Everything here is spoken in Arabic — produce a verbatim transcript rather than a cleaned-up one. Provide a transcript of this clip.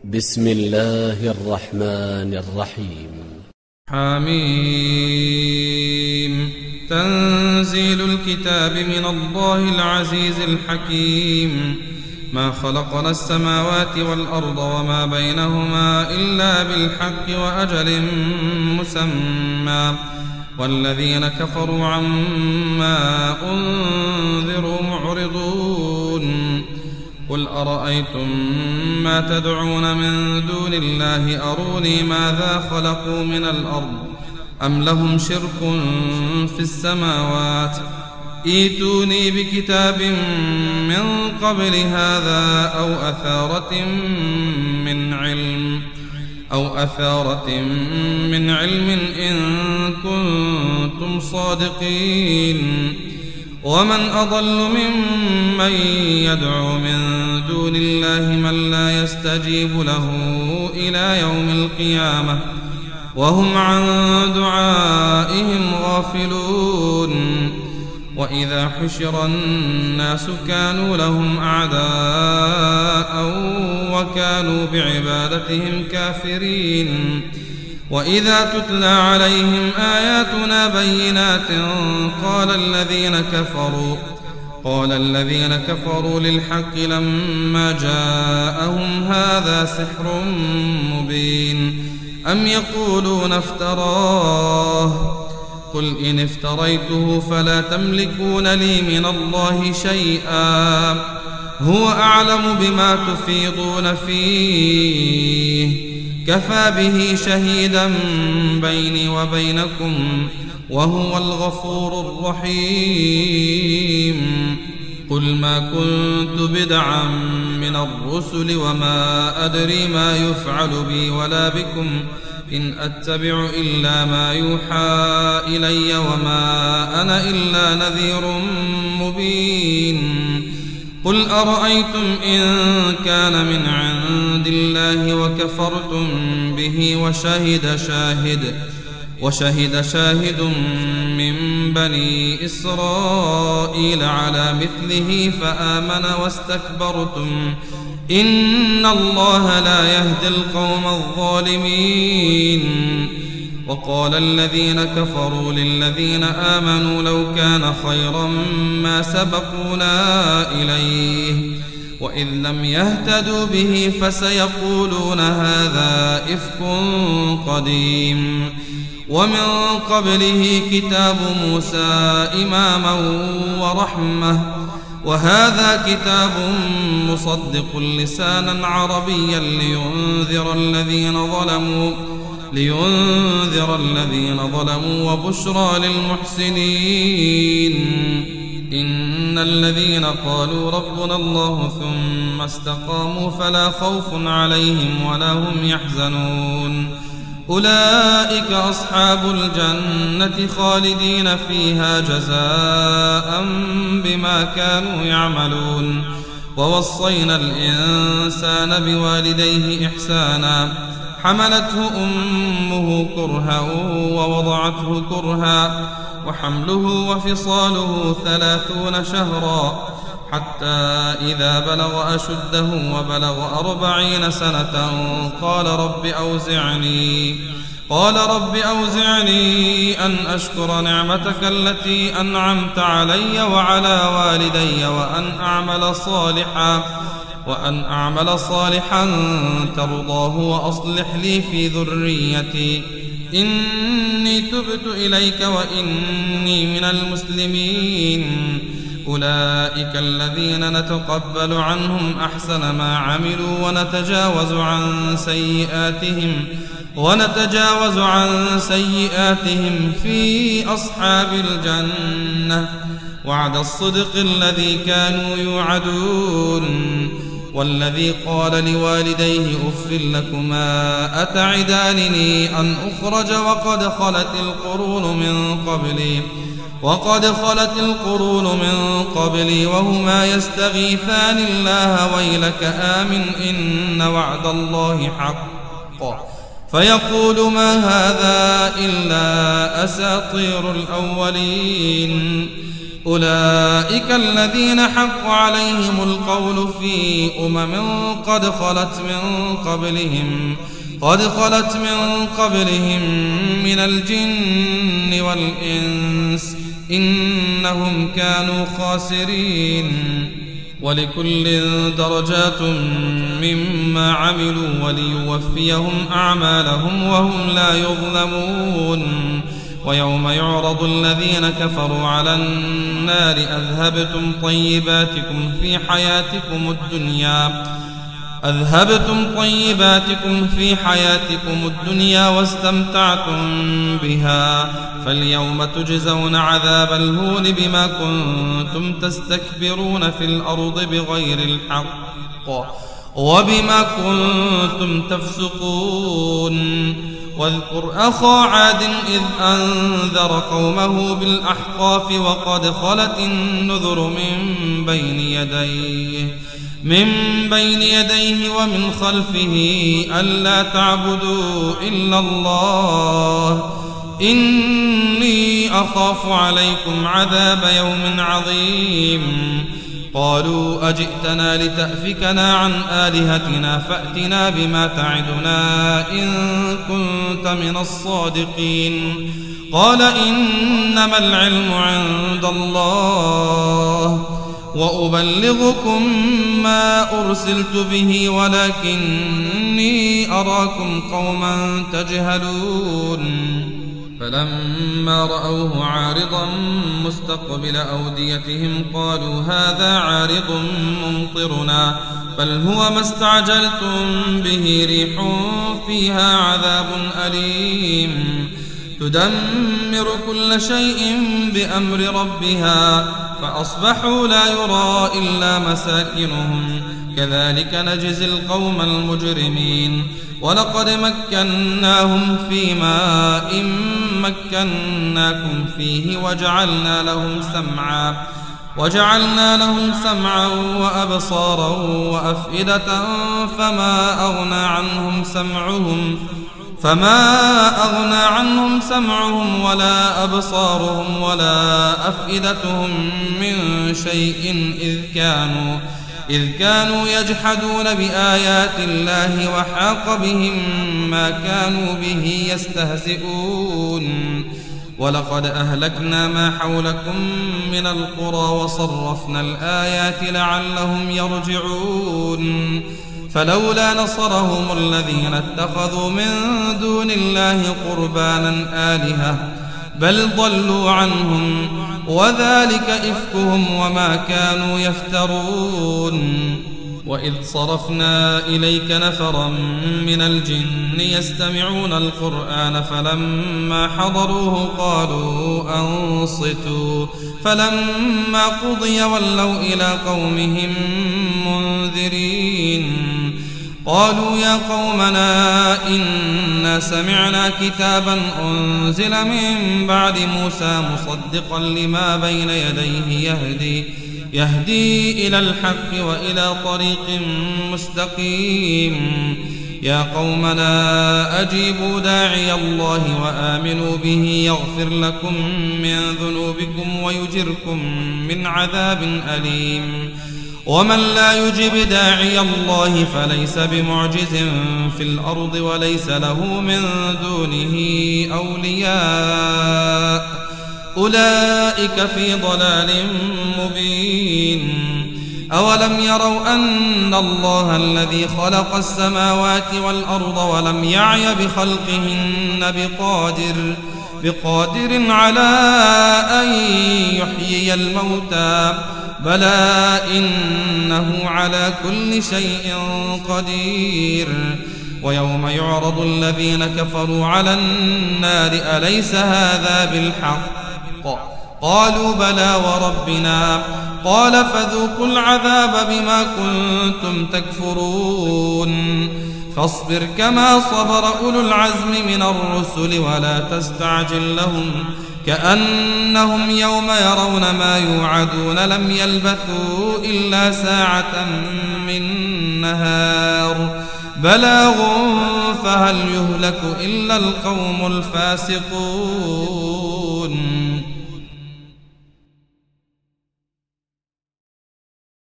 بسم الله الرحمن الرحيم. حميم. تنزيل الكتاب من الله العزيز الحكيم. ما خلقنا السماوات والأرض وما بينهما إلا بالحق وأجل مسمى، والذين كفروا عما أنذروا معرضون. قل أرأيتم ما تدعون من دون الله أروني ماذا خلقوا من الأرض أم لهم شرك في السماوات ائتوني بكتاب من قبل هذا أو أثارة من علم أو أثارة من علم إن كنتم صادقين. ومن أضل ممن يدعو من دون الله من لا يستجيب له إلى يوم القيامة وهم عن دعائهم غافلون. وإذا حشر الناس كانوا لهم أعداء وكانوا بعبادتهم كافرين. وإذا تتلى عليهم آياتنا بينات قال الذين كفروا قال الذين كفروا للحق لما جاءهم هذا سحر مبين أم يقولون افتراه قل إن افتريته فلا تملكون لي من الله شيئا هو أعلم بما تفيضون فيه كفى به شهيدا بيني وبينكم وهو الغفور الرحيم. قل ما كنت بدعا من الرسل وما أدري ما يفعل بي ولا بكم إن أتبع إلا ما يوحى إلي وما أنا إلا نذير مبين. قل أرأيتم إن كان من عند الله وكفرتم به وشهد شاهد وشهد شاهد من بني إسرائيل على مثله فآمن واستكبرتم إن الله لا يهدي القوم الظالمين. وقال الذين كفروا للذين آمنوا لو كان خيرا ما سبقونا إليه وإذ لم يهتدوا به فسيقولون هذا إفك قديم. ومن قبله كتاب موسى إماما ورحمة وهذا كتاب مصدق لسانا عربيا لينذر الذين ظلموا لينذر الذين ظلموا وبشرى للمحسنين. إن الذين قالوا ربنا الله ثم استقاموا فلا خوف عليهم ولا هم يحزنون أولئك أصحاب الجنة خالدين فيها جزاء بما كانوا يعملون. ووصينا الإنسان بوالديه إحسانا حملته أمه كرها ووضعته كرها وحمله وفصاله ثلاثون شهرا حتى إذا بلغ أشده وبلغ أربعين سنة قال رب أوزعني قال رب أوزعني أن أشكر نعمتك التي أنعمت علي وعلى والدي وأن أعمل صالحا وأن أعمل صالحا ترضاه وأصلح لي في ذريتي إني تبت إليك وإني من المسلمين. أولئك الذين نتقبل عنهم أحسن ما عملوا ونتجاوز عن سيئاتهم ونتجاوز عن سيئاتهم في أصحاب الجنة وعد الصدق الذي كانوا يوعدون. والذي قال لوالديه أف لكما أتعدانني أن أخرج وقد خلت القرون من قبلي وقد خلت القرون من قبلي وهما يستغيثان الله ويلك آمن إن وعد الله حق فيقول ما هذا إلا أساطير الأولين. أولئك الذين حق عليهم القول في أمم قد خلت من قبلهم قد خلت من قبلهم من الجن والإنس إنهم كانوا خاسرين. ولكل درجات مما عملوا وليوفيهم أعمالهم وهم لا يظلمون. ويوم يعرض الذين كفروا على النار أذهبتم طيباتكم في حياتكم الدنيا أذهبتم طيباتكم في حياتكم الدنيا واستمتعتم بها فاليوم تجزون عذاب الهون بما كنتم تستكبرون في الأرض بغير الحق وبما كنتم تفسقون. واذكر أخا عاد إذ أنذر قومه بالأحقاف وقد خلت النذر من بين يديه من بين يديه ومن خلفه ألا تعبدوا إلا الله إني أخاف عليكم عذاب يوم عظيم. قالوا أجئتنا لتأفكنا عن آلهتنا فأتنا بما تعدنا إن كنت من الصادقين. قال إنما العلم عند الله وأبلغكم ما أرسلت به ولكني أراكم قوما تجهلون. فلما رأوه عارضا مستقبل أوديتهم قالوا هذا عارض ممطرنا بل هو ما استعجلتم به ريح فيها عذاب أليم تدمر كل شيء بأمر ربها فأصبحوا لا يرى إلا مساكنهم كذلك نجزي القوم المجرمين. ولقد مكناهم في ماء مكناكم فيه وجعلنا لهم سمعا وجعلنا لهم سمعا وأبصارا وأفئدة فما أغنى عنهم سمعهم فما أغنى عنهم سمعهم ولا أبصارهم ولا أفئدتهم من شيء إذ كانوا إذ كانوا يجحدون بآيات الله وحاق بهم ما كانوا به يستهزئون. ولقد أهلكنا ما حولكم من القرى وصرفنا الآيات لعلهم يرجعون. فلولا نصرهم الذين اتخذوا من دون الله قربانا آلهة بل ضلوا عنهم وذلك إفكهم وما كانوا يفترون. وإذ صرفنا إليك نفرا من الجن يستمعون القرآن فلما حضروه قالوا أنصتوا فلما قضي ولوا إلى قومهم منذرين. قالوا يا قومنا إنا سمعنا كتابا أنزل من بعد موسى مصدقا لما بين يديه يهدي يهدي إلى الحق وإلى طريق مستقيم. يا قومنا أجيبوا داعي الله وآمنوا به يغفر لكم من ذنوبكم ويجركم من عذاب أليم. ومن لا يجب داعي الله فليس بمعجز في الأرض وليس له من دونه أولياء أولئك في ضلال مبين. أولم يروا أن الله الذي خلق السماوات والأرض ولم يعي بخلقهن بقادر بقادر على أن يحيي الموتى بلى إنه على كل شيء قدير. ويوم يعرض الذين كفروا على النار أليس هذا بالحق قالوا بلى وربنا قال فذوقوا العذاب بما كنتم تكفرون. فاصبر كما صبر أولو العزم من الرسل ولا تستعجل لهم كأنهم يوم يرون ما يوعدون لم يلبثوا إلا ساعة من نهار بلاغ فهل يهلك إلا القوم الفاسقون.